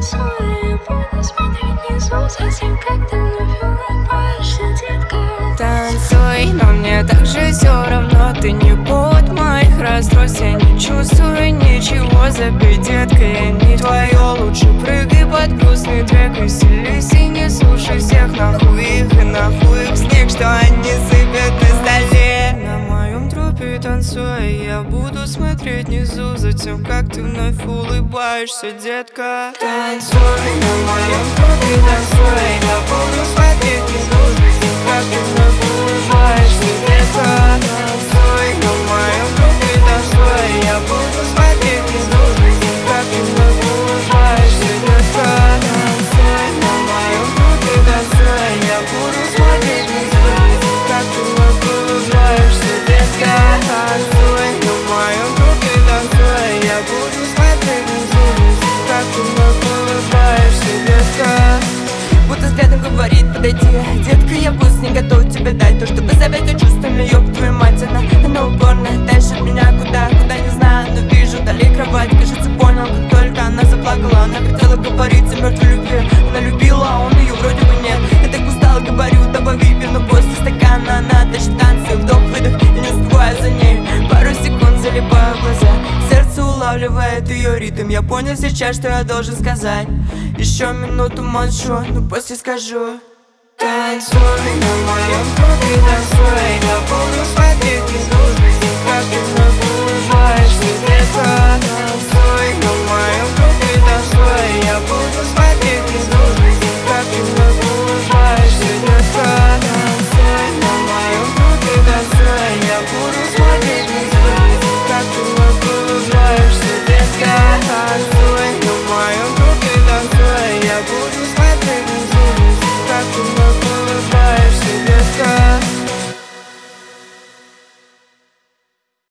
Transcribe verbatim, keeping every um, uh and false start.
танцуй, я буду смотреть внизу, совсем как ты вновь улыбаешься, детка. Танцуй, но мне так же все равно. Ты не повод моих расстройств. Я не чувствую ничего, забей, детка, я не твое. Лучше прыгай под грустный трек, веселись и не слушай всех. Нахуй их и нахуй их снег, что они сыпят на столе. На моем трупе танцуй, я буду смотреть внизу, затем как ты вновь улыбаешься, детка. Танцуй, на моем трупе танцуй, я буду смотреть внизу, затем как ты вновь улыбаешься, детка. Танцуй, на моем трупе танцуй, я буду смотреть внизу, затем как ты вновь улыбаешься, детка. Танцуй, на моем трупе танцуй, я буду смотреть внизу, затем как ты вновь улыбаешься, детка. Танцуй, на моем трупе танцуй, я буду смотреть внизу, затем как ты вновь улыбаешься, детка. Будто взглядом говорит, подойди, детка, я буду с ней готов тебе дать то, чтобы завязать чувствами, ёб твою мать. Она, она упорная, дальше от меня куда, куда не знаю, но вижу вдали кровать. Кажется, понял, как только она заплакала. Она хотела говорить о мертвой любви. Она любила, а он ее вроде бы нет. Я так устала, говорю, давай выпьем, но после стакана она тащит танцы, вдох-выдох, я не успеваю за ней. Пару секунд залипаю в глаза, сердце улавливает ее ритм. Я понял сейчас, что я должен сказать. Еще минуту молчу, но после скажу. Танцуй, на моем трупе танцуй, я буду смотреть